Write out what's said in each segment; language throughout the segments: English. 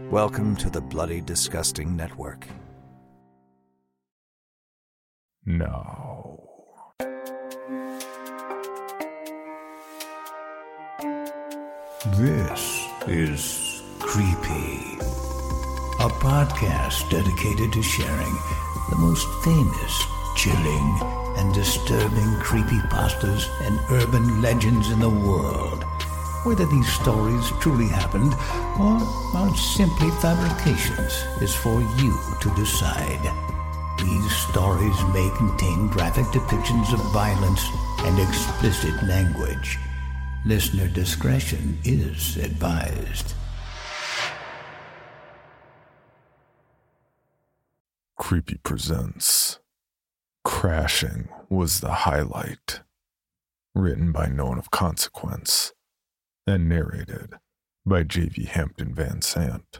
Welcome to the Bloody Disgusting Network. No. This is Creepy, a podcast dedicated to sharing the most famous, chilling, and disturbing creepypastas and urban legends in the world. Whether these stories truly happened or are simply fabrications is for you to decide. These stories may contain graphic depictions of violence and explicit language. Listener discretion is advised. Creepy presents Crashing Was the Highlight. Written by No One of Consequence and narrated by J.V. Hampton Van Sant.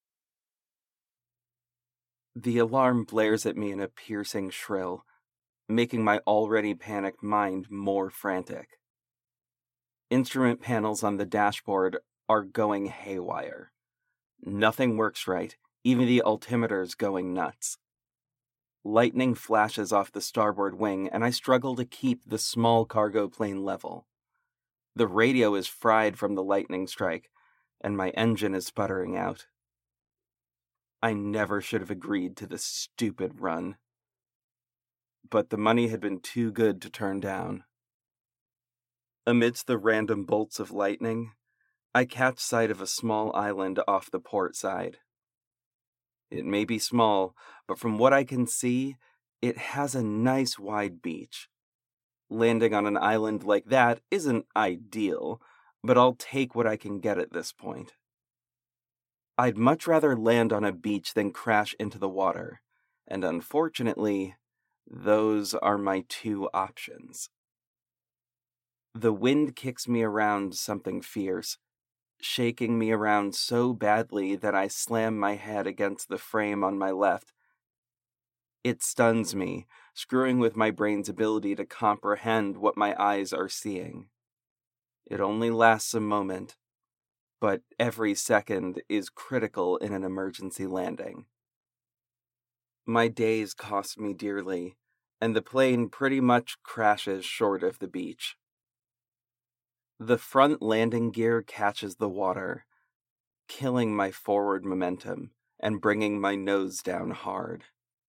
The alarm blares at me in a piercing shrill, making my already panicked mind more frantic. Instrument panels on the dashboard are going haywire. Nothing works right, even the altimeter's going nuts. Lightning flashes off the starboard wing, and I struggle to keep the small cargo plane level. The radio is fried from the lightning strike, and my engine is sputtering out. I never should have agreed to this stupid run. But the money had been too good to turn down. Amidst the random bolts of lightning, I catch sight of a small island off the port side. It may be small, but from what I can see, it has a nice wide beach. Landing on an island like that isn't ideal, but I'll take what I can get at this point. I'd much rather land on a beach than crash into the water, and unfortunately, those are my two options. The wind kicks me around something fierce, shaking me around so badly that I slam my head against the frame on my left. It stuns me, screwing with my brain's ability to comprehend what my eyes are seeing. It only lasts a moment, but every second is critical in an emergency landing. My days cost me dearly, and the plane pretty much crashes short of the beach. The front landing gear catches the water, killing my forward momentum and bringing my nose down hard.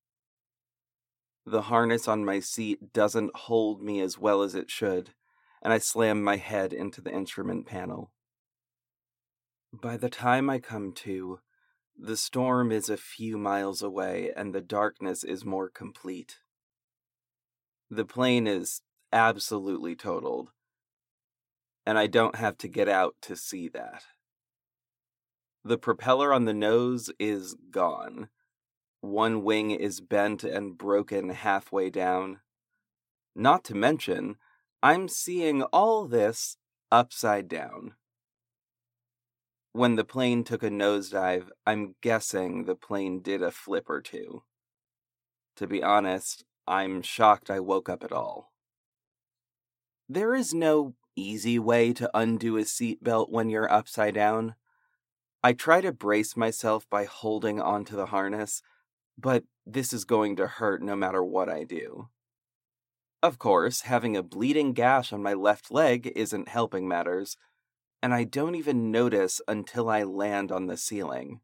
The harness on my seat doesn't hold me as well as it should, and I slam my head into the instrument panel. By the time I come to, the storm is a few miles away and the darkness is more complete. The plane is absolutely totaled, and I don't have to get out to see that. The propeller on the nose is gone. One wing is bent and broken halfway down. Not to mention, I'm seeing all this upside down. When the plane took a nosedive, I'm guessing the plane did a flip or two. To be honest, I'm shocked I woke up at all. There is no easy way to undo a seatbelt when you're upside down. I try to brace myself by holding onto the harness, but this is going to hurt no matter what I do. Of course, having a bleeding gash on my left leg isn't helping matters, and I don't even notice until I land on the ceiling.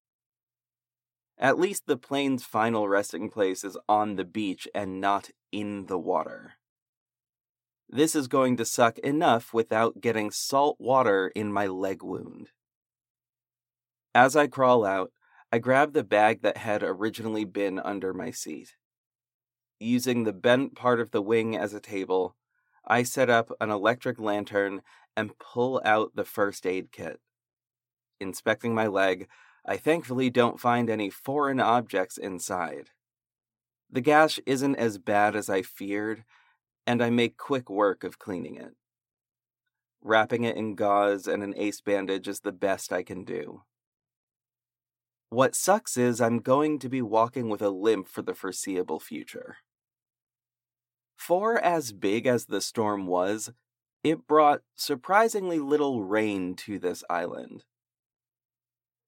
At least the plane's final resting place is on the beach and not in the water. This is going to suck enough without getting salt water in my leg wound. As I crawl out, I grab the bag that had originally been under my seat. Using the bent part of the wing as a table, I set up an electric lantern and pull out the first aid kit. Inspecting my leg, I thankfully don't find any foreign objects inside. The gash isn't as bad as I feared, and I make quick work of cleaning it. Wrapping it in gauze and an ace bandage is the best I can do. What sucks is I'm going to be walking with a limp for the foreseeable future. For as big as the storm was, it brought surprisingly little rain to this island.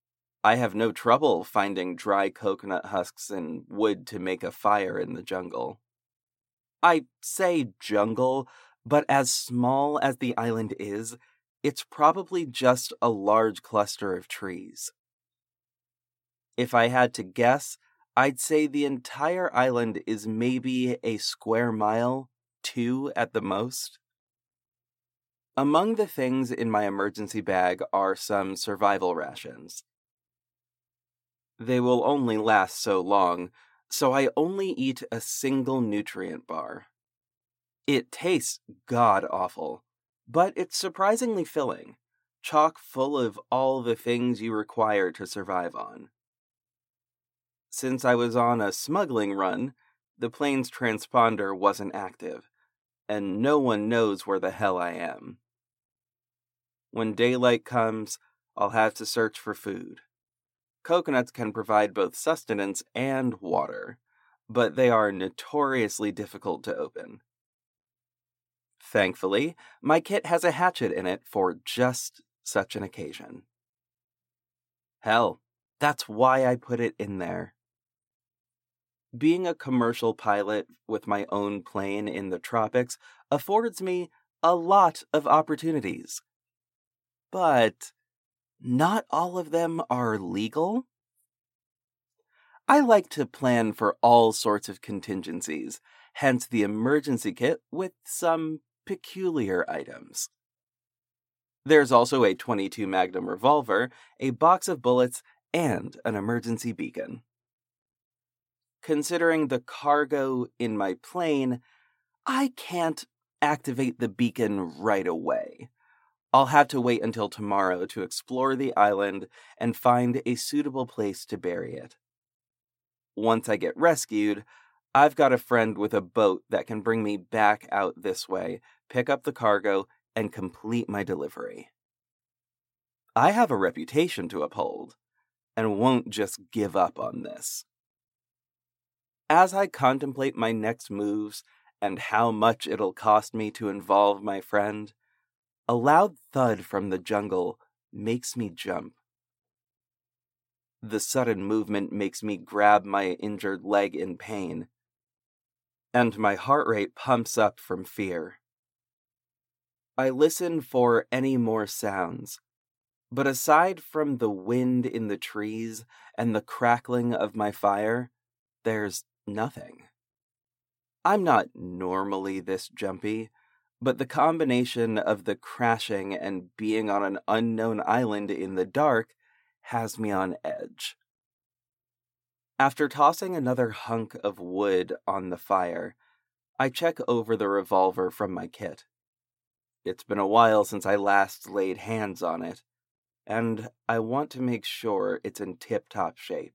I have no trouble finding dry coconut husks and wood to make a fire in the jungle. I say jungle, but as small as the island is, it's probably just a large cluster of trees. If I had to guess, I'd say the entire island is maybe a square mile, 2 at the most. Among the things in my emergency bag are some survival rations. They will only last so long, so I only eat a single nutrient bar. It tastes god-awful, but it's surprisingly filling, chock full of all the things you require to survive on. Since I was on a smuggling run, the plane's transponder wasn't active, and no one knows where the hell I am. When daylight comes, I'll have to search for food. Coconuts can provide both sustenance and water, but they are notoriously difficult to open. Thankfully, my kit has a hatchet in it for just such an occasion. Hell, that's why I put it in there. Being a commercial pilot with my own plane in the tropics affords me a lot of opportunities. But not all of them are legal. I like to plan for all sorts of contingencies, hence the emergency kit with some peculiar items. There's also a .22 Magnum revolver, a box of bullets, and an emergency beacon. Considering the cargo in my plane, I can't activate the beacon right away. I'll have to wait until tomorrow to explore the island and find a suitable place to bury it. Once I get rescued, I've got a friend with a boat that can bring me back out this way, pick up the cargo, and complete my delivery. I have a reputation to uphold, and won't just give up on this. As I contemplate my next moves and how much it'll cost me to involve my friend, a loud thud from the jungle makes me jump. The sudden movement makes me grab my injured leg in pain, and my heart rate pumps up from fear. I listen for any more sounds, but aside from the wind in the trees and the crackling of my fire, there's nothing. I'm not normally this jumpy, but the combination of the crashing and being on an unknown island in the dark has me on edge. After tossing another hunk of wood on the fire, I check over the revolver from my kit. It's been a while since I last laid hands on it, and I want to make sure it's in tip-top shape.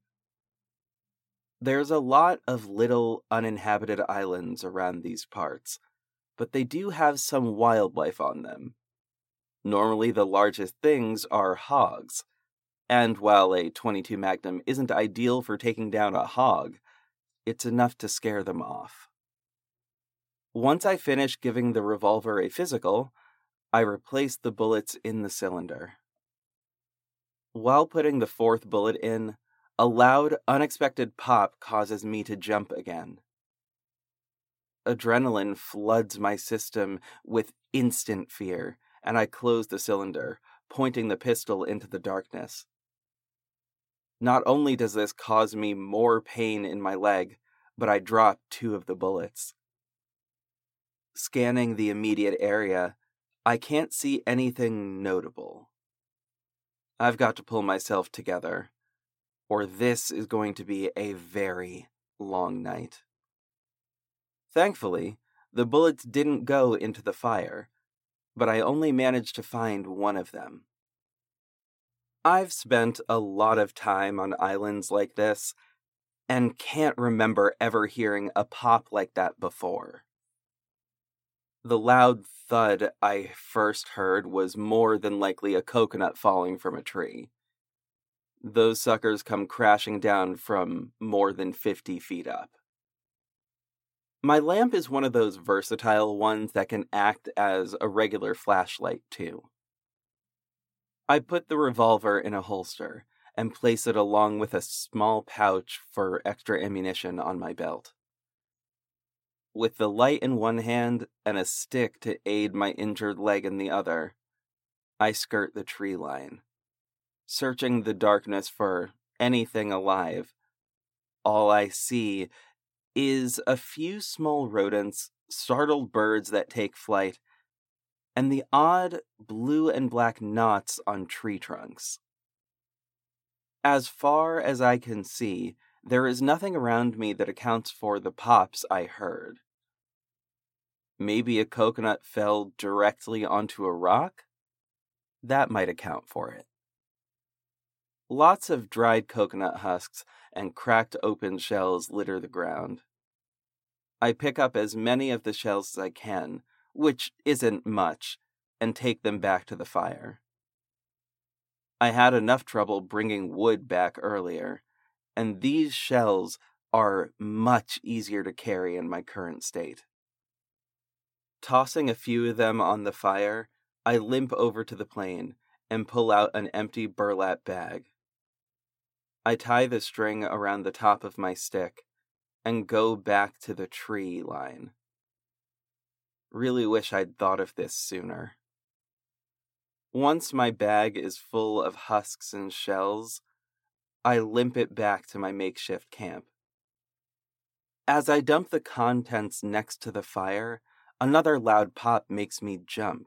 There's a lot of little uninhabited islands around these parts, but they do have some wildlife on them. Normally the largest things are hogs, and while a .22 Magnum isn't ideal for taking down a hog, it's enough to scare them off. Once I finish giving the revolver a physical, I replace the bullets in the cylinder. While putting the fourth bullet in, a loud, unexpected pop causes me to jump again. Adrenaline floods my system with instant fear, and I close the cylinder, pointing the pistol into the darkness. Not only does this cause me more pain in my leg, but I drop 2 of the bullets. Scanning the immediate area, I can't see anything notable. I've got to pull myself together, or this is going to be a very long night. Thankfully, the bullets didn't go into the fire, but I only managed to find one of them. I've spent a lot of time on islands like this, and can't remember ever hearing a pop like that before. The loud thud I first heard was more than likely a coconut falling from a tree. Those suckers come crashing down from more than 50 feet up. My lamp is one of those versatile ones that can act as a regular flashlight, too. I put the revolver in a holster, and place it along with a small pouch for extra ammunition on my belt. With the light in one hand and a stick to aid my injured leg in the other, I skirt the tree line, searching the darkness for anything alive. All I see is a few small rodents, startled birds that take flight, and the odd blue and black knots on tree trunks. As far as I can see, there is nothing around me that accounts for the pops I heard. Maybe a coconut fell directly onto a rock? That might account for it. Lots of dried coconut husks and cracked open shells litter the ground. I pick up as many of the shells as I can, which isn't much, and take them back to the fire. I had enough trouble bringing wood back earlier, and these shells are much easier to carry in my current state. Tossing a few of them on the fire, I limp over to the plane and pull out an empty burlap bag. I tie the string around the top of my stick and go back to the tree line. Really wish I'd thought of this sooner. Once my bag is full of husks and shells, I limp it back to my makeshift camp. As I dump the contents next to the fire, another loud pop makes me jump.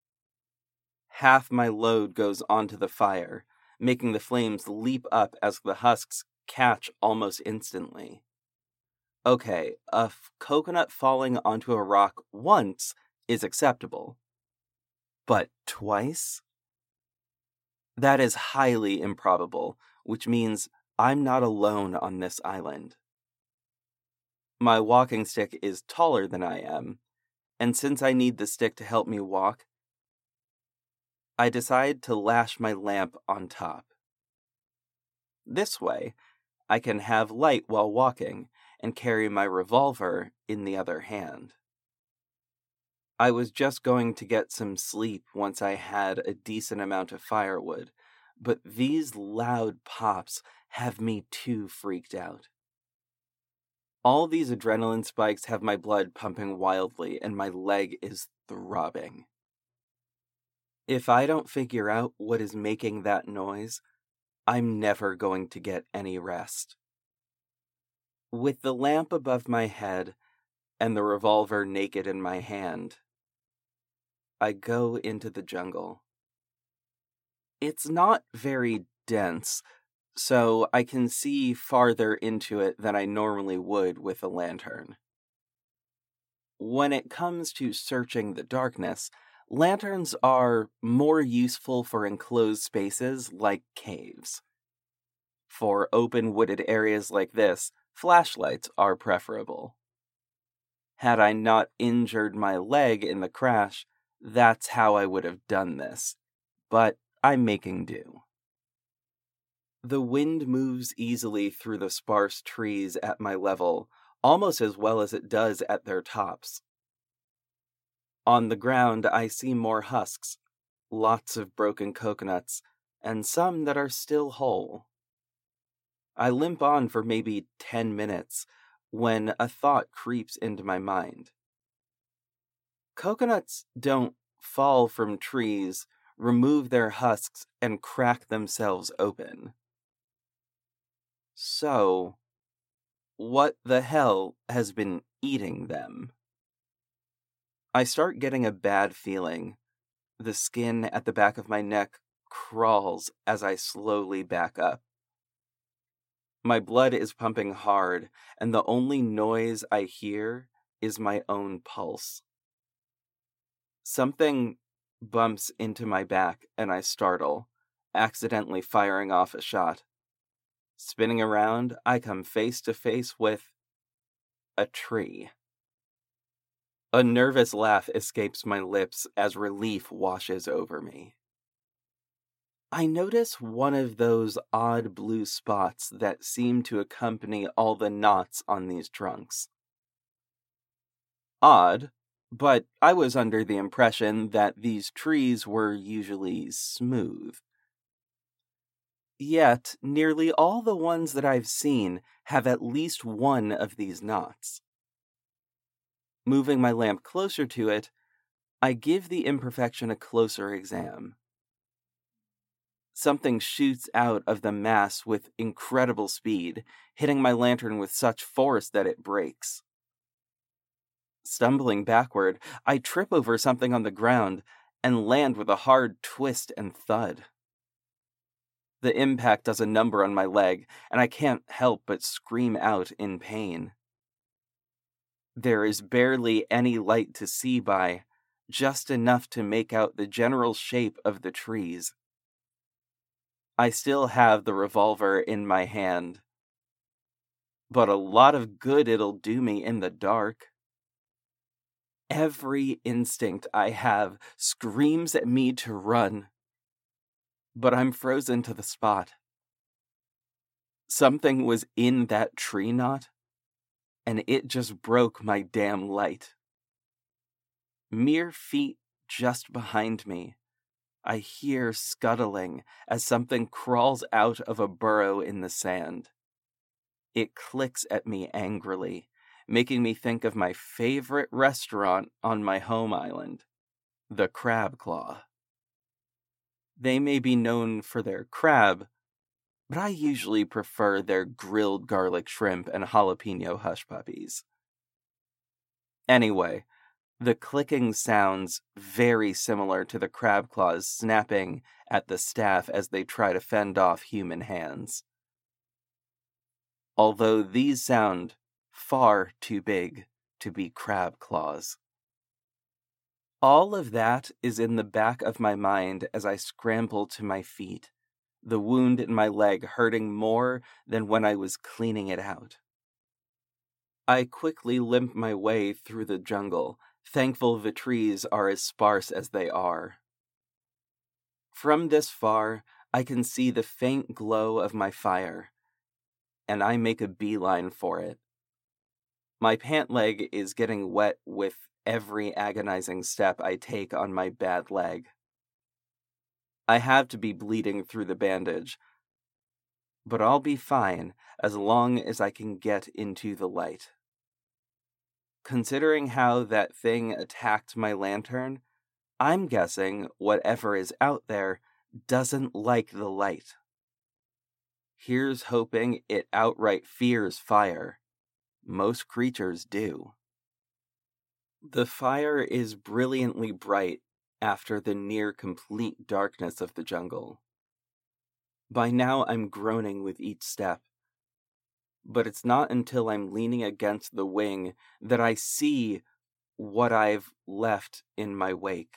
Half my load goes onto the fire, making the flames leap up as the husks catch almost instantly. Okay, a coconut falling onto a rock once is acceptable. But twice? That is highly improbable, which means I'm not alone on this island. My walking stick is taller than I am, and since I need the stick to help me walk, I decide to lash my lamp on top. This way, I can have light while walking and carry my revolver in the other hand. I was just going to get some sleep once I had a decent amount of firewood, but these loud pops have me too freaked out. All these adrenaline spikes have my blood pumping wildly, and my leg is throbbing. If I don't figure out what is making that noise, I'm never going to get any rest. With the lamp above my head and the revolver naked in my hand, I go into the jungle. It's not very dense, so I can see farther into it than I normally would with a lantern. When it comes to searching the darkness, lanterns are more useful for enclosed spaces like caves. For open wooded areas like this, flashlights are preferable. Had I not injured my leg in the crash, that's how I would have done this, but I'm making do. The wind moves easily through the sparse trees at my level, almost as well as it does at their tops. On the ground, I see more husks, lots of broken coconuts, and some that are still whole. I limp on for maybe 10 minutes when a thought creeps into my mind. Coconuts don't fall from trees, remove their husks, and crack themselves open. So, what the hell has been eating them? I start getting a bad feeling. The skin at the back of my neck crawls as I slowly back up. My blood is pumping hard, and the only noise I hear is my own pulse. Something bumps into my back, and I startle, accidentally firing off a shot. Spinning around, I come face to face with a tree. A nervous laugh escapes my lips as relief washes over me. I notice one of those odd blue spots that seem to accompany all the knots on these trunks. Odd, but I was under the impression that these trees were usually smooth. Yet, nearly all the ones that I've seen have at least one of these knots. Moving my lamp closer to it, I give the imperfection a closer exam. Something shoots out of the mass with incredible speed, hitting my lantern with such force that it breaks. Stumbling backward, I trip over something on the ground and land with a hard twist and thud. The impact does a number on my leg, and I can't help but scream out in pain. There is barely any light to see by, just enough to make out the general shape of the trees. I still have the revolver in my hand, but a lot of good it'll do me in the dark. Every instinct I have screams at me to run, but I'm frozen to the spot. Something was in that tree knot, and it just broke my damn light. Mere feet just behind me, I hear scuttling as something crawls out of a burrow in the sand. It clicks at me angrily, making me think of my favorite restaurant on my home island, the Crab Claw. They may be known for their crab, but I usually prefer their grilled garlic shrimp and jalapeno hush puppies. Anyway, the clicking sounds very similar to the crab claws snapping at the staff as they try to fend off human hands. Although these sound far too big to be crab claws. All of that is in the back of my mind as I scramble to my feet, the wound in my leg hurting more than when I was cleaning it out. I quickly limp my way through the jungle, thankful the trees are as sparse as they are. From this far, I can see the faint glow of my fire, and I make a beeline for it. My pant leg is getting wet with every agonizing step I take on my bad leg. I have to be bleeding through the bandage, but I'll be fine as long as I can get into the light. Considering how that thing attacked my lantern, I'm guessing whatever is out there doesn't like the light. Here's hoping it outright fears fire. Most creatures do. The fire is brilliantly bright after the near-complete darkness of the jungle. By now I'm groaning with each step, but it's not until I'm leaning against the wing that I see what I've left in my wake.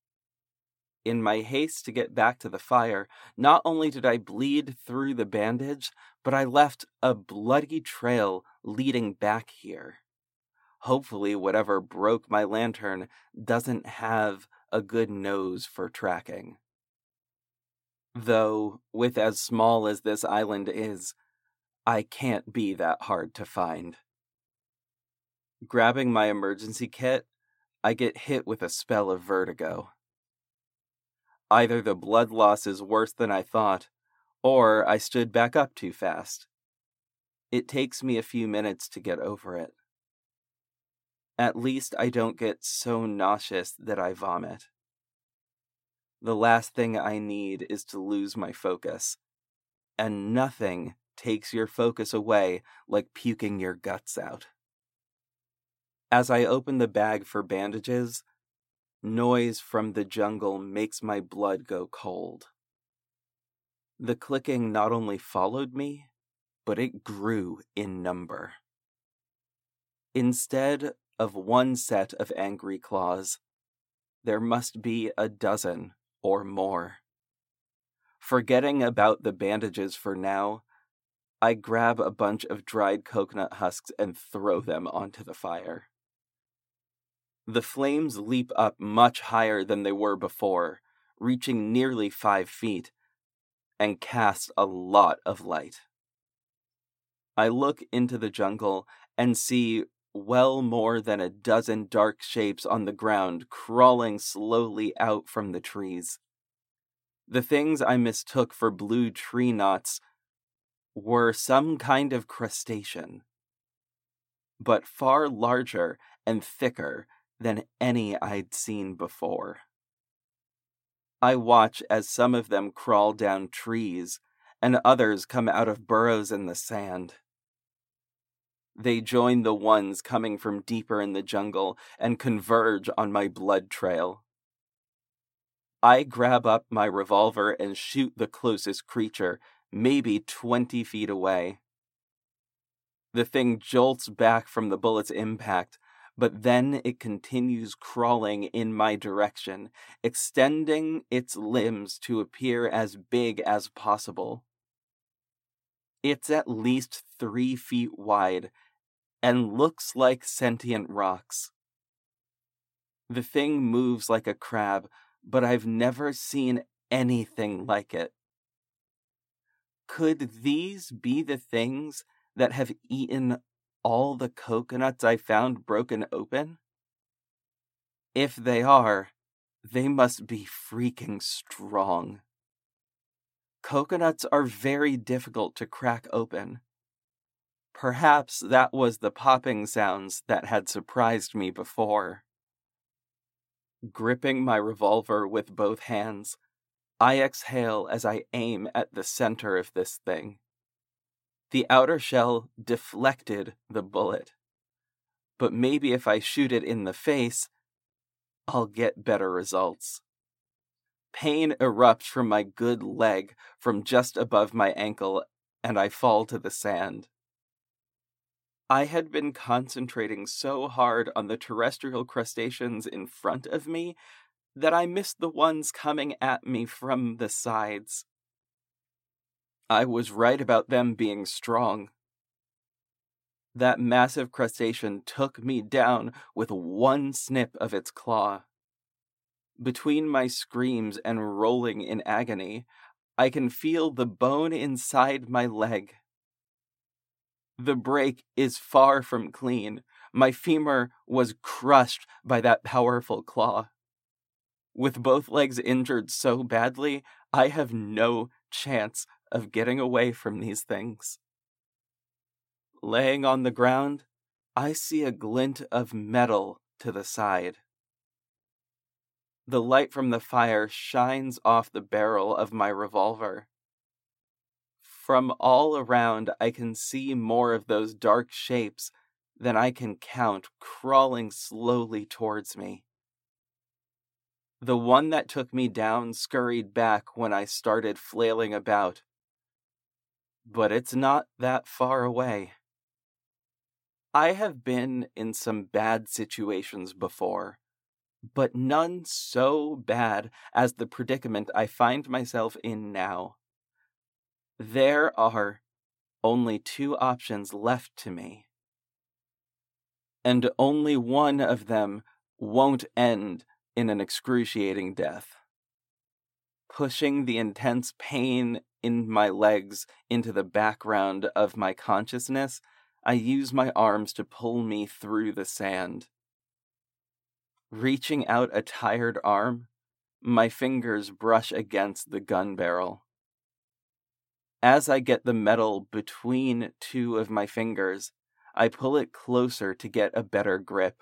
In my haste to get back to the fire, not only did I bleed through the bandage, but I left a bloody trail leading back here. Hopefully whatever broke my lantern doesn't have a good nose for tracking. Though, with as small as this island is, I can't be that hard to find. Grabbing my emergency kit, I get hit with a spell of vertigo. Either the blood loss is worse than I thought, or I stood back up too fast. It takes me a few minutes to get over it. At least I don't get so nauseous that I vomit. The last thing I need is to lose my focus, and nothing takes your focus away like puking your guts out. As I open the bag for bandages, noise from the jungle makes my blood go cold. The clicking not only followed me, but it grew in number. Instead of one set of angry claws, there must be a dozen or more. Forgetting about the bandages for now, I grab a bunch of dried coconut husks and throw them onto the fire. The flames leap up much higher than they were before, reaching nearly 5 feet, and cast a lot of light. I look into the jungle and see well more than a dozen dark shapes on the ground crawling slowly out from the trees. The things I mistook for blue tree knots were some kind of crustacean, but far larger and thicker than any I'd seen before. I watch as some of them crawl down trees, and others come out of burrows in the sand. They join the ones coming from deeper in the jungle and converge on my blood trail. I grab up my revolver and shoot the closest creature, maybe 20 feet away. The thing jolts back from the bullet's impact, but then it continues crawling in my direction, extending its limbs to appear as big as possible. It's at least 3 feet wide and looks like sentient rocks. The thing moves like a crab, but I've never seen anything like it. Could these be the things that have eaten all the coconuts I found broken open? If they are, they must be freaking strong. Coconuts are very difficult to crack open. Perhaps that was the popping sounds that had surprised me before. Gripping my revolver with both hands, I exhale as I aim at the center of this thing. The outer shell deflected the bullet, but maybe if I shoot it in the face, I'll get better results. Pain erupts from my good leg from just above my ankle, and I fall to the sand. I had been concentrating so hard on the terrestrial crustaceans in front of me that I missed the ones coming at me from the sides. I was right about them being strong. That massive crustacean took me down with one snip of its claw. Between my screams and rolling in agony, I can feel the bone inside my leg. The break is far from clean. My femur was crushed by that powerful claw. With both legs injured so badly, I have no chance of getting away from these things. Laying on the ground, I see a glint of metal to the side. The light from the fire shines off the barrel of my revolver. From all around, I can see more of those dark shapes than I can count crawling slowly towards me. The one that took me down scurried back when I started flailing about. But it's not that far away. I have been in some bad situations before, but none so bad as the predicament I find myself in now. There are only 2 options left to me, and only one of them won't end in an excruciating death. Pushing the intense pain in my legs into the background of my consciousness, I use my arms to pull me through the sand. Reaching out a tired arm, my fingers brush against the gun barrel. As I get the metal between 2 of my fingers, I pull it closer to get a better grip.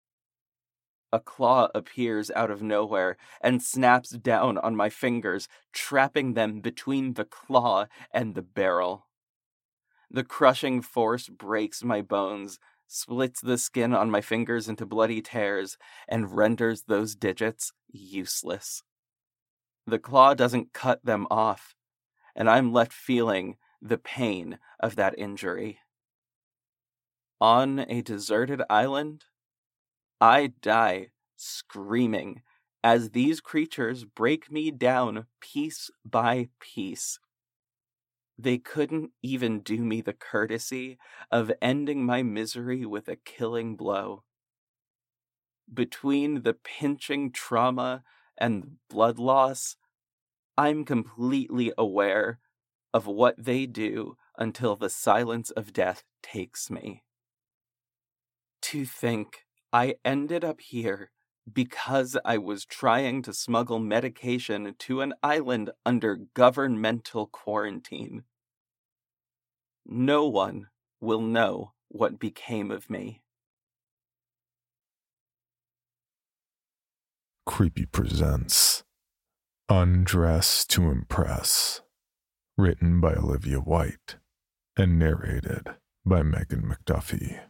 A claw appears out of nowhere and snaps down on my fingers, trapping them between the claw and the barrel. The crushing force breaks my bones, splits the skin on my fingers into bloody tears, and renders those digits useless. The claw doesn't cut them off, and I'm left feeling the pain of that injury. On a deserted island, I die screaming as these creatures break me down piece by piece. They couldn't even do me the courtesy of ending my misery with a killing blow. Between the pinching trauma and blood loss, I'm completely aware of what they do until the silence of death takes me. To think I ended up here because I was trying to smuggle medication to an island under governmental quarantine. No one will know what became of me. Creepy presents Undress to Impress, written by Olivia White and narrated by Megan McDuffie.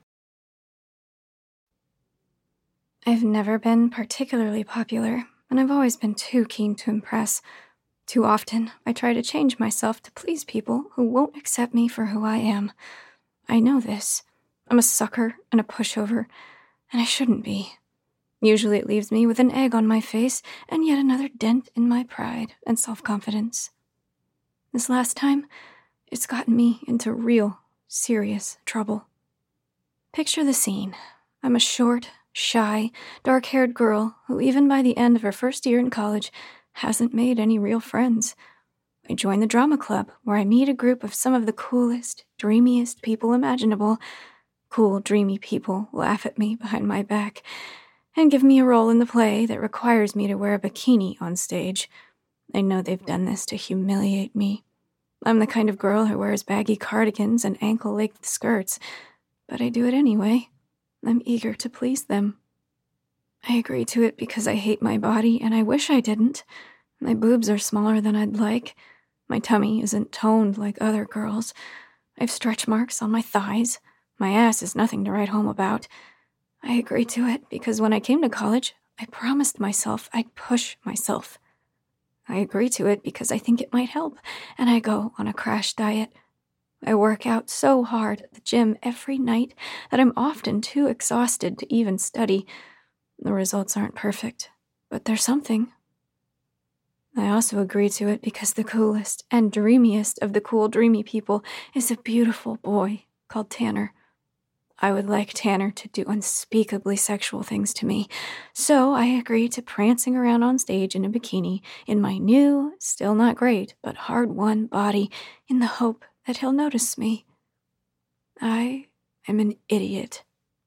I've never been particularly popular, and I've always been too keen to impress. Too often, I try to change myself to please people who won't accept me for who I am. I know this. I'm a sucker and a pushover, and I shouldn't be. Usually it leaves me with an egg on my face and yet another dent in my pride and self-confidence. This last time, it's gotten me into real, serious trouble. Picture the scene. I'm a short, shy, dark-haired girl who, even by the end of her first year in college, hasn't made any real friends. I join the drama club, where I meet a group of some of the coolest, dreamiest people imaginable. Cool, dreamy people laugh at me behind my back and give me a role in the play that requires me to wear a bikini on stage. I know they've done this to humiliate me. I'm the kind of girl who wears baggy cardigans and ankle-length skirts, but I do it anyway. I'm eager to please them. I agree to it because I hate my body, and I wish I didn't. My boobs are smaller than I'd like. My tummy isn't toned like other girls. I have stretch marks on my thighs. My ass is nothing to write home about. I agree to it because when I came to college, I promised myself I'd push myself. I agree to it because I think it might help, and I go on a crash diet. I work out so hard at the gym every night that I'm often too exhausted to even study. The results aren't perfect, but they're something. I also agree to it because the coolest and dreamiest of the cool, dreamy people is a beautiful boy called Tanner. I would like Tanner to do unspeakably sexual things to me, so I agree to prancing around on stage in a bikini in my new, still not great, but hard-won body in the hope that he'll notice me. I am an idiot.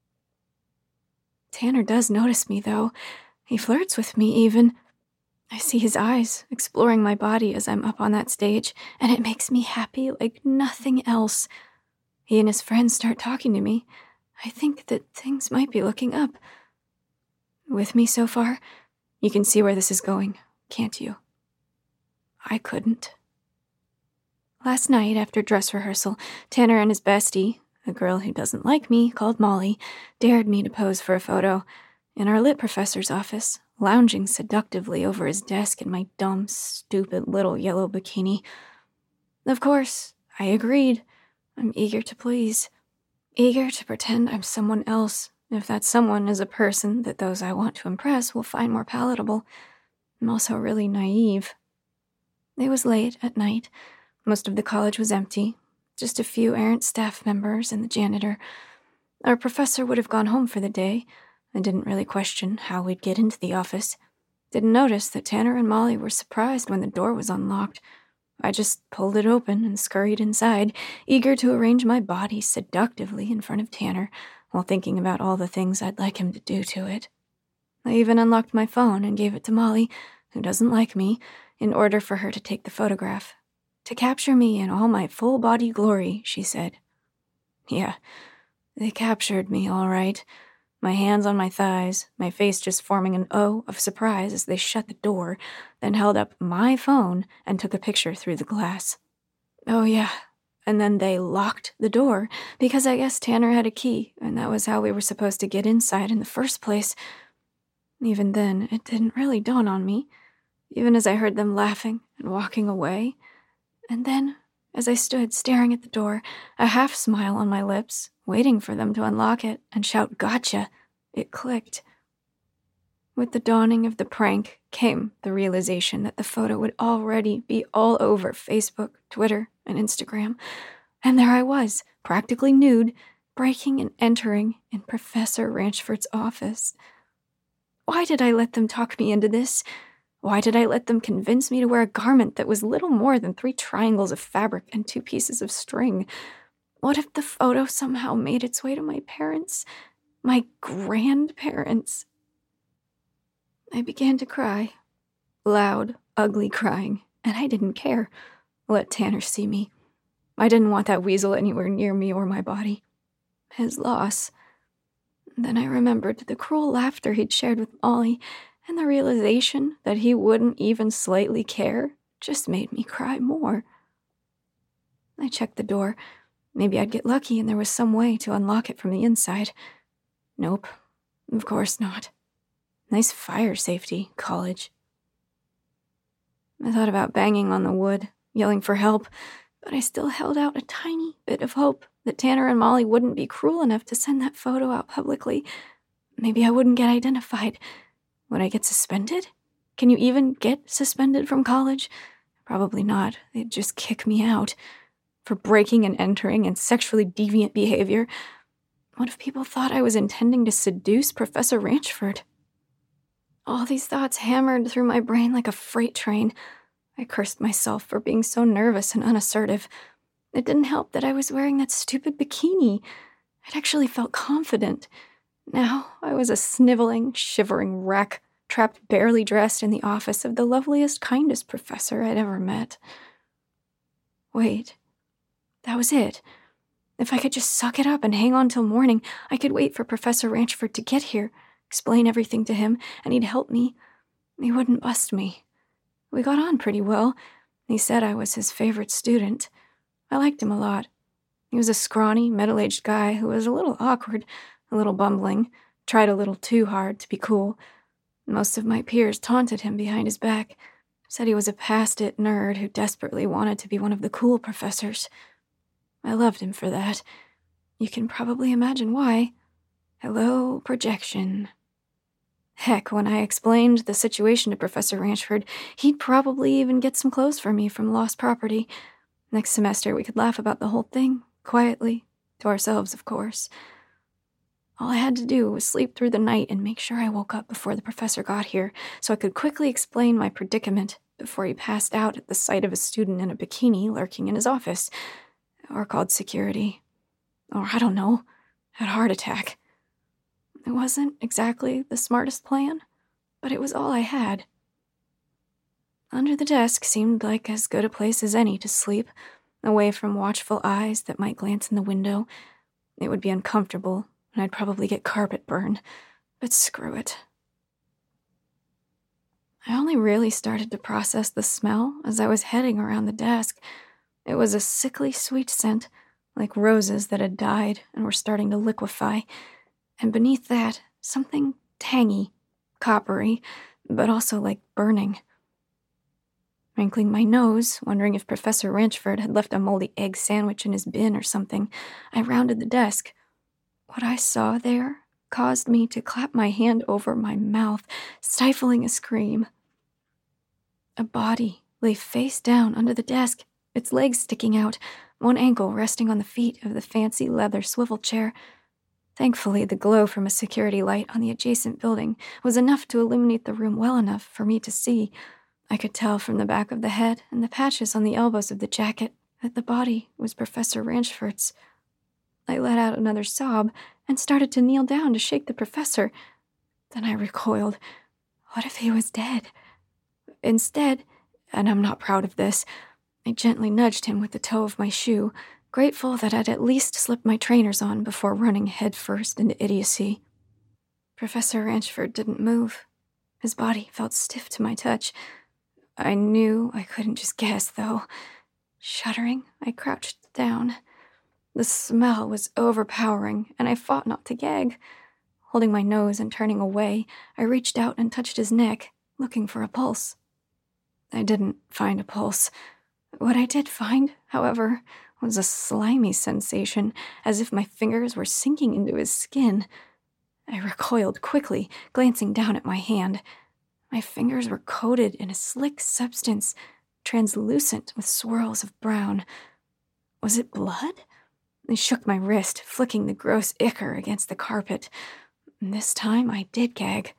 Tanner does notice me, though. He flirts with me, even. I see his eyes exploring my body as I'm up on that stage, and it makes me happy like nothing else. He and his friends start talking to me. I think that things might be looking up. With me so far, you can see where this is going, can't you? I couldn't. Last night, after dress rehearsal, Tanner and his bestie, a girl who doesn't like me called Molly, dared me to pose for a photo in our lit professor's office, lounging seductively over his desk in my dumb, stupid little yellow bikini. Of course, I agreed. I'm eager to please. Eager to pretend I'm someone else, if that someone is a person that those I want to impress will find more palatable. I'm also really naive. It was late at night. Most of the college was empty. Just a few errant staff members and the janitor. Our professor would have gone home for the day. I didn't really question how we'd get into the office. Didn't notice that Tanner and Molly were surprised when the door was unlocked. I just pulled it open and scurried inside, eager to arrange my body seductively in front of Tanner, while thinking about all the things I'd like him to do to it. I even unlocked my phone and gave it to Molly, who doesn't like me, in order for her to take the photograph. To capture me in all my full-body glory, she said. Yeah, they captured me all right. My hands on my thighs, my face just forming an O of surprise as they shut the door, then held up my phone and took a picture through the glass. Oh yeah, and then they locked the door, because I guess Tanner had a key, and that was how we were supposed to get inside in the first place. Even then, it didn't really dawn on me, even as I heard them laughing and walking away. And then, as I stood staring at the door, a half smile on my lips, waiting for them to unlock it and shout, "Gotcha!" It clicked. With the dawning of the prank came the realization that the photo would already be all over Facebook, Twitter, and Instagram. And there I was, practically nude, breaking and entering in Professor Ranchford's office. Why did I let them talk me into this? Why did I let them convince me to wear a garment that was little more than 3 triangles of fabric and 2 pieces of string? What if the photo somehow made its way to my parents? My grandparents? I began to cry. Loud, ugly crying, and I didn't care. Let Tanner see me. I didn't want that weasel anywhere near me or my body. His loss. Then I remembered the cruel laughter he'd shared with Molly, and the realization that he wouldn't even slightly care just made me cry more. I checked the door. Maybe I'd get lucky and there was some way to unlock it from the inside. Nope, of course not. Nice fire safety, college. I thought about banging on the wood, yelling for help, but I still held out a tiny bit of hope that Tanner and Molly wouldn't be cruel enough to send that photo out publicly. Maybe I wouldn't get identified. Would I get suspended? Can you even get suspended from college? Probably not. They'd just kick me out. For breaking and entering and sexually deviant behavior. What if people thought I was intending to seduce Professor Ranchford? All these thoughts hammered through my brain like a freight train. I cursed myself for being so nervous and unassertive. It didn't help that I was wearing that stupid bikini. I'd actually felt confident. Now I was a sniveling, shivering wreck, trapped barely dressed in the office of the loveliest, kindest professor I'd ever met. Wait. That was it. If I could just suck it up and hang on till morning, I could wait for Professor Ranchford to get here, explain everything to him, and he'd help me. He wouldn't bust me. We got on pretty well. He said I was his favorite student. I liked him a lot. He was a scrawny, middle-aged guy who was a little awkward, a little bumbling, tried a little too hard to be cool. Most of my peers taunted him behind his back, said he was a past-it nerd who desperately wanted to be one of the cool professors. I loved him for that. You can probably imagine why. Hello, projection. Heck, when I explained the situation to Professor Ranchford, he'd probably even get some clothes for me from lost property. Next semester, we could laugh about the whole thing, quietly, to ourselves, of course. All I had to do was sleep through the night and make sure I woke up before the professor got here, so I could quickly explain my predicament before he passed out at the sight of a student in a bikini lurking in his office. Or called security. Or, I don't know, had a heart attack. It wasn't exactly the smartest plan, but it was all I had. Under the desk seemed like as good a place as any to sleep, away from watchful eyes that might glance in the window. It would be uncomfortable, and I'd probably get carpet burn, but screw it. I only really started to process the smell as I was heading around the desk. It was a sickly sweet scent, like roses that had died and were starting to liquefy, and beneath that, something tangy, coppery, but also like burning. Wrinkling my nose, wondering if Professor Ranchford had left a moldy egg sandwich in his bin or something, I rounded the desk. What I saw there caused me to clap my hand over my mouth, stifling a scream. A body lay face down under the desk, its legs sticking out, one ankle resting on the feet of the fancy leather swivel chair. Thankfully, the glow from a security light on the adjacent building was enough to illuminate the room well enough for me to see. I could tell from the back of the head and the patches on the elbows of the jacket that the body was Professor Ranchford's. I let out another sob and started to kneel down to shake the professor. Then I recoiled. What if he was dead? Instead, and I'm not proud of this, I gently nudged him with the toe of my shoe, grateful that I'd at least slipped my trainers on before running headfirst into idiocy. Professor Ranchford didn't move. His body felt stiff to my touch. I knew I couldn't just guess, though. Shuddering, I crouched down. The smell was overpowering, and I fought not to gag. Holding my nose and turning away, I reached out and touched his neck, looking for a pulse. I didn't find a pulse. What I did find, however, was a slimy sensation, as if my fingers were sinking into his skin. I recoiled quickly, glancing down at my hand. My fingers were coated in a slick substance, translucent with swirls of brown. Was it blood? I shook my wrist, flicking the gross ichor against the carpet. This time I did gag.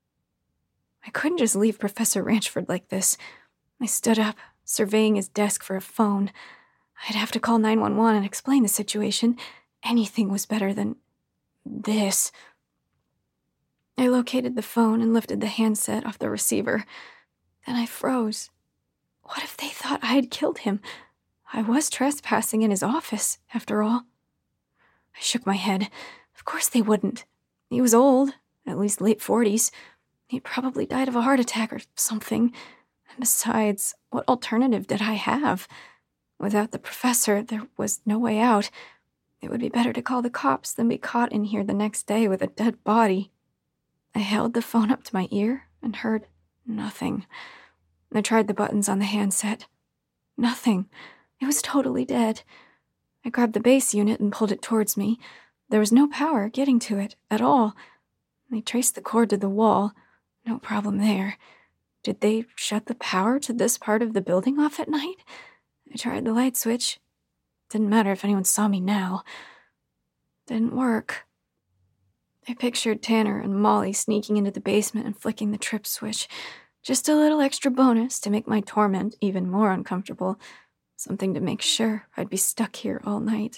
I couldn't just leave Professor Ranchford like this. I stood up, surveying his desk for a phone. I'd have to call 911 and explain the situation. Anything was better than this. I located the phone and lifted the handset off the receiver. Then I froze. What if they thought I had killed him? I was trespassing in his office, after all. I shook my head. Of course they wouldn't. He was old, at least late 40s. He probably died of a heart attack or something. And besides, what alternative did I have? Without the professor, there was no way out. It would be better to call the cops than be caught in here the next day with a dead body. I held the phone up to my ear and heard nothing. I tried the buttons on the handset. Nothing. It was totally dead. I grabbed the base unit and pulled it towards me. There was no power getting to it at all. I traced the cord to the wall. No problem there. Did they shut the power to this part of the building off at night? I tried the light switch. Didn't matter if anyone saw me now. Didn't work. I pictured Tanner and Molly sneaking into the basement and flicking the trip switch. Just a little extra bonus to make my torment even more uncomfortable. Something to make sure I'd be stuck here all night.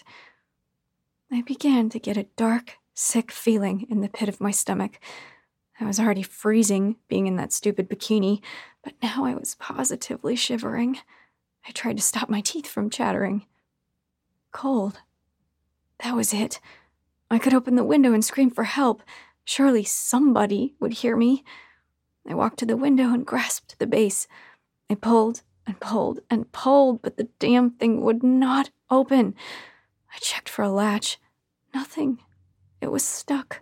I began to get a dark, sick feeling in the pit of my stomach. I was already freezing being in that stupid bikini, but now I was positively shivering. I tried to stop my teeth from chattering. Cold. That was it. I could open the window and scream for help. Surely somebody would hear me. I walked to the window and grasped the base. I pulled and pulled and pulled, but the damn thing would not open. I checked for a latch. Nothing. It was stuck.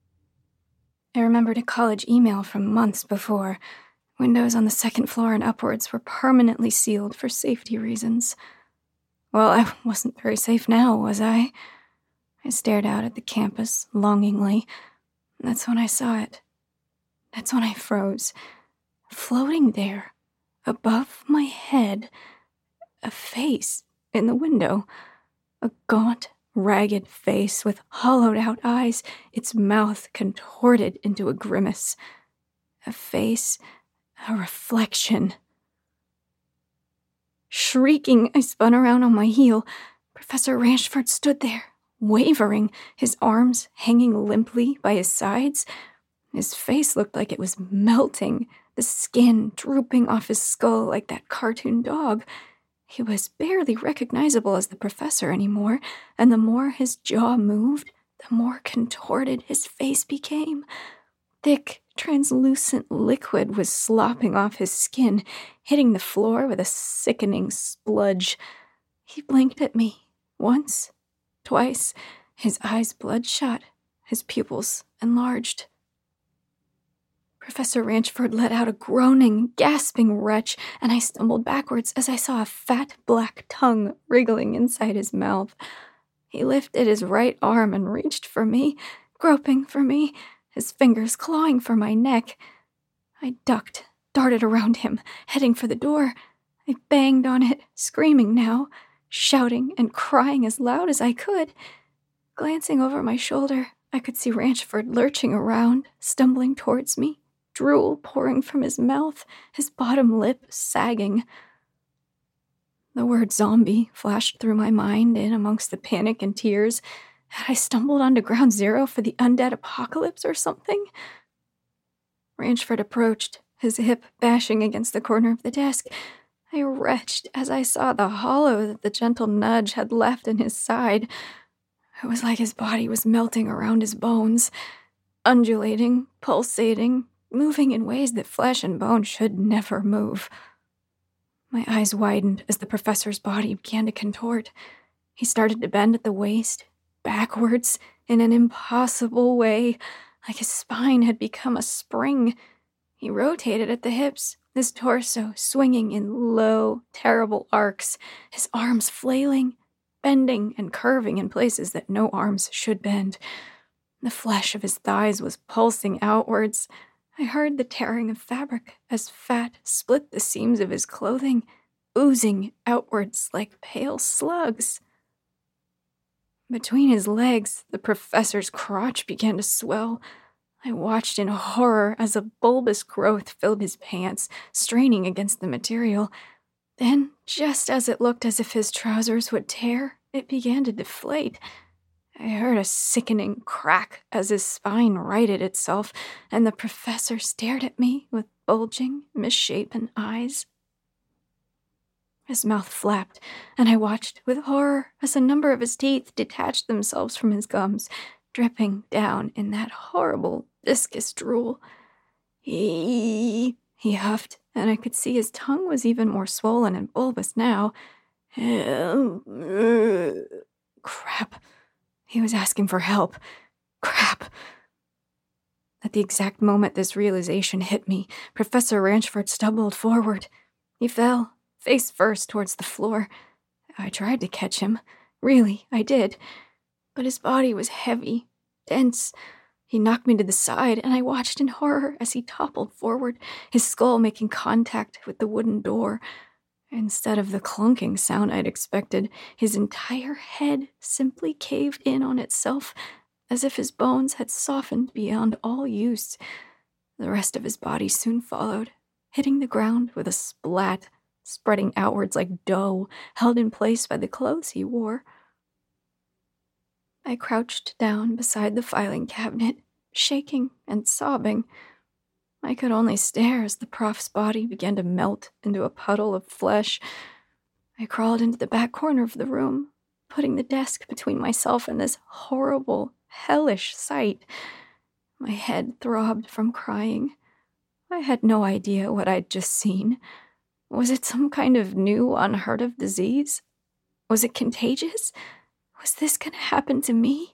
I remembered a college email from months before. Windows on the second floor and upwards were permanently sealed for safety reasons. Well, I wasn't very safe now, was I? I stared out at the campus longingly. That's when I saw it. That's when I froze. Floating there, above my head, a face in the window. A gaunt, ragged face with hollowed-out eyes, its mouth contorted into a grimace. A face, a reflection. Shrieking, I spun around on my heel. Professor Ranchford stood there, wavering, his arms hanging limply by his sides. His face looked like it was melting, the skin drooping off his skull like that cartoon dog. He was barely recognizable as the professor anymore, and the more his jaw moved, the more contorted his face became. Thick, translucent liquid was slopping off his skin, hitting the floor with a sickening spludge. He blinked at me, once, twice, his eyes bloodshot, his pupils enlarged. Professor Ranchford let out a groaning, gasping retch, and I stumbled backwards as I saw a fat black tongue wriggling inside his mouth. He lifted his right arm and reached for me, groping for me, his fingers clawing for my neck. I ducked, darted around him, heading for the door. I banged on it, screaming now, shouting and crying as loud as I could. Glancing over my shoulder, I could see Ranchford lurching around, stumbling towards me, drool pouring from his mouth, his bottom lip sagging. The word zombie flashed through my mind in amongst the panic and tears. Had I stumbled onto ground zero for the undead apocalypse or something? Ranchford approached, his hip bashing against the corner of the desk. I retched as I saw the hollow that the gentle nudge had left in his side. It was like his body was melting around his bones, undulating, pulsating, moving in ways that flesh and bone should never move. My eyes widened as the professor's body began to contort. He started to bend at the waist, backwards, in an impossible way, like his spine had become a spring. He rotated at the hips, his torso swinging in low, terrible arcs, his arms flailing, bending and curving in places that no arms should bend. The flesh of his thighs was pulsing outwards. I heard the tearing of fabric as fat split the seams of his clothing, oozing outwards like pale slugs. Between his legs, the professor's crotch began to swell. I watched in horror as a bulbous growth filled his pants, straining against the material. Then, just as it looked as if his trousers would tear, it began to deflate. I heard a sickening crack as his spine righted itself, and the professor stared at me with bulging, misshapen eyes. His mouth flapped, and I watched with horror as a number of his teeth detached themselves from his gums, dripping down in that horrible, viscous drool. He huffed, and I could see his tongue was even more swollen and bulbous now. Crap. He was asking for help. Crap. At the exact moment this realization hit me, Professor Ranchford stumbled forward. He fell, face first, towards the floor. I tried to catch him. Really, I did. But his body was heavy, dense. He knocked me to the side, and I watched in horror as he toppled forward, his skull making contact with the wooden door. Instead of the clunking sound I'd expected, his entire head simply caved in on itself, as if his bones had softened beyond all use. The rest of his body soon followed, hitting the ground with a splat, spreading outwards like dough, held in place by the clothes he wore. I crouched down beside the filing cabinet, shaking and sobbing. I could only stare as the prof's body began to melt into a puddle of flesh. I crawled into the back corner of the room, putting the desk between myself and this horrible, hellish sight. My head throbbed from crying. I had no idea what I'd just seen. Was it some kind of new, unheard-of disease? Was it contagious? Was this going to happen to me?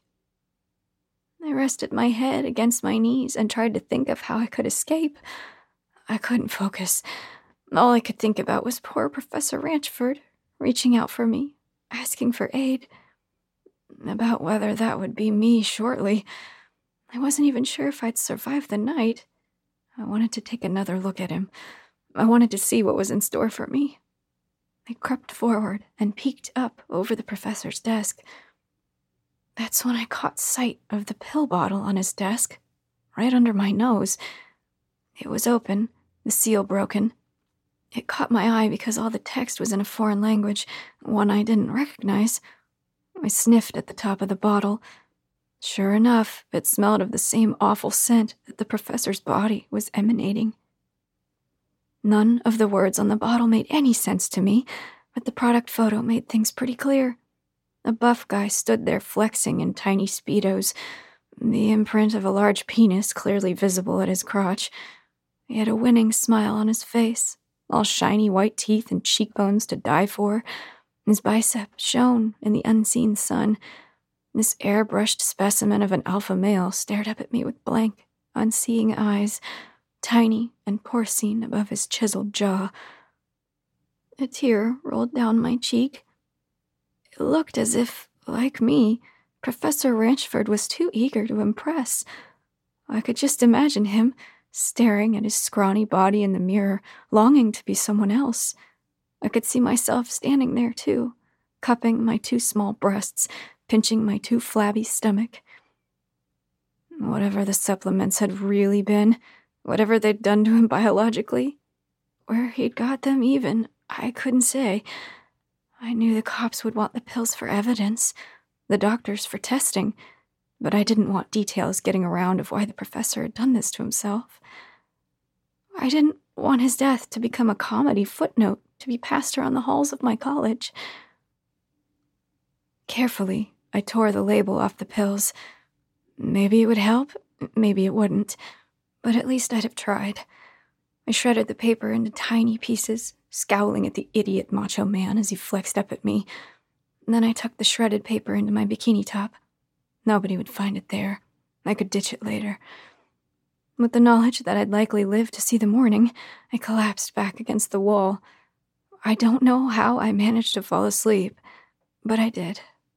I rested my head against my knees and tried to think of how I could escape. I couldn't focus. All I could think about was poor Professor Ranchford reaching out for me, asking for aid. About whether that would be me shortly. I wasn't even sure if I'd survive the night. I wanted to take another look at him. I wanted to see what was in store for me. I crept forward and peeked up over the professor's desk. That's when I caught sight of the pill bottle on his desk, right under my nose. It was open, the seal broken. It caught my eye because all the text was in a foreign language, one I didn't recognize. I sniffed at the top of the bottle. Sure enough, it smelled of the same awful scent that the professor's body was emanating. None of the words on the bottle made any sense to me, but the product photo made things pretty clear. A buff guy stood there flexing in tiny Speedos, the imprint of a large penis clearly visible at his crotch. He had a winning smile on his face, all shiny white teeth and cheekbones to die for. His bicep shone in the unseen sun. This airbrushed specimen of an alpha male stared up at me with blank, unseeing eyes, tiny and porcine above his chiseled jaw. A tear rolled down my cheek. It looked as if, like me, Professor Ranchford was too eager to impress. I could just imagine him, staring at his scrawny body in the mirror, longing to be someone else. I could see myself standing there, too, cupping my two small breasts, pinching my too flabby stomach. Whatever the supplements had really been, whatever they'd done to him biologically, where he'd got them even, I couldn't say. I knew the cops would want the pills for evidence, the doctors for testing, but I didn't want details getting around of why the professor had done this to himself. I didn't want his death to become a comedy footnote to be passed around the halls of my college. Carefully, I tore the label off the pills. Maybe it would help, maybe it wouldn't, but at least I'd have tried. I shredded the paper into tiny pieces, scowling at the idiot macho man as he flexed up at me. And then I tucked the shredded paper into my bikini top. Nobody would find it there. I could ditch it later. With the knowledge that I'd likely live to see the morning, I collapsed back against the wall. I don't know how I managed to fall asleep, but I did.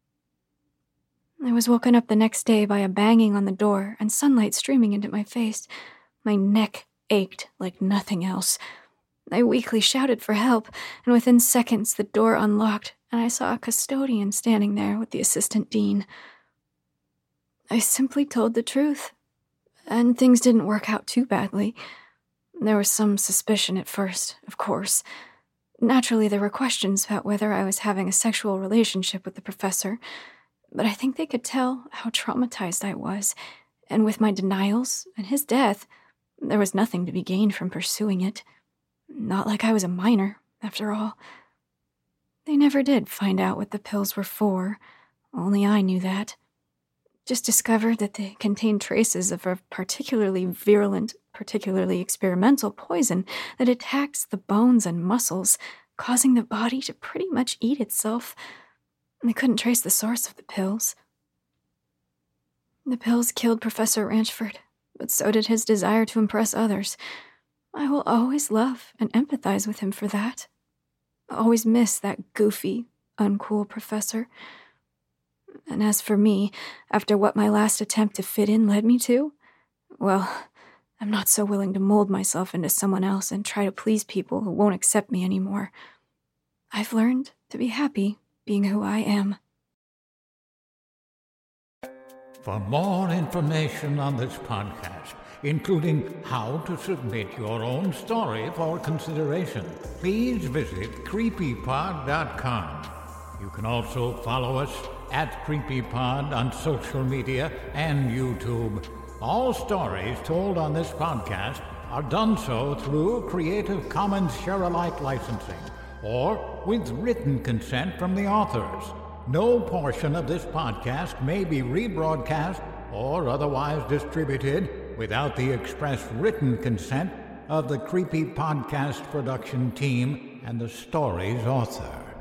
I was woken up the next day by a banging on the door and sunlight streaming into my face. My neck ached like nothing else. I weakly shouted for help, and within seconds the door unlocked, and I saw a custodian standing there with the assistant dean. I simply told the truth, and things didn't work out too badly. There was some suspicion at first, of course. Naturally, there were questions about whether I was having a sexual relationship with the professor, but I think they could tell how traumatized I was, and with my denials and his death, there was nothing to be gained from pursuing it. Not like I was a minor, after all. They never did find out what the pills were for. Only I knew that. Just discovered that they contained traces of a particularly virulent, particularly experimental poison that attacks the bones and muscles, causing the body to pretty much eat itself. They couldn't trace the source of the pills. The pills killed Professor Ranchford, but so did his desire to impress others. I will always love and empathize with him for that. I always miss that goofy, uncool professor. And as for me, after what my last attempt to fit in led me to, well, I'm not so willing to mold myself into someone else and try to please people who won't accept me anymore. I've learned to be happy being who I am. For more information on this podcast, including how to submit your own story for consideration, please visit creepypod.com. You can also follow us at CreepyPod on social media and YouTube. All stories told on this podcast are done so through Creative Commons Share-alike licensing or with written consent from the authors. No portion of this podcast may be rebroadcast or otherwise distributed without the express written consent of the Creepy Podcast production team and the story's author.